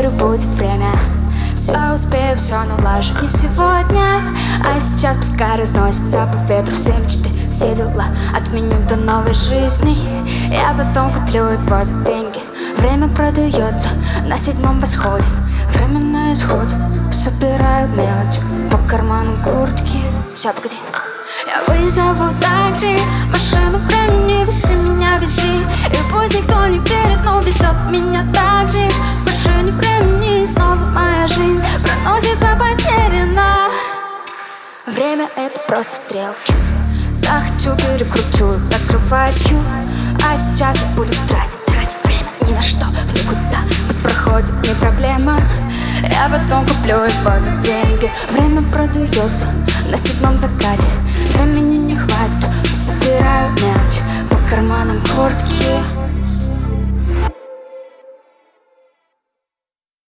верю, будет время. Все успею, все налажу не сегодня, а сейчас пускай разносится по ветру все мечты, все дела. Отменю до новой жизни, я потом куплю его за деньги. Время продается на 7-м восходе, время на исходе. Собираю мелочь по карманам куртки. Ща, погоди. Я вызову такси, машину времени, вези меня, вези. И пусть никто не верит, но везет меня так же. В машине времени снова моя жизнь проносится потеряна. Время — это просто стрелки. Захочу, перекручу, открываю. А сейчас я буду тратить время ни на что, в никуда. Пусть проходит, не проблема, я потом куплю его за деньги. Время продается на 7-м закате, времени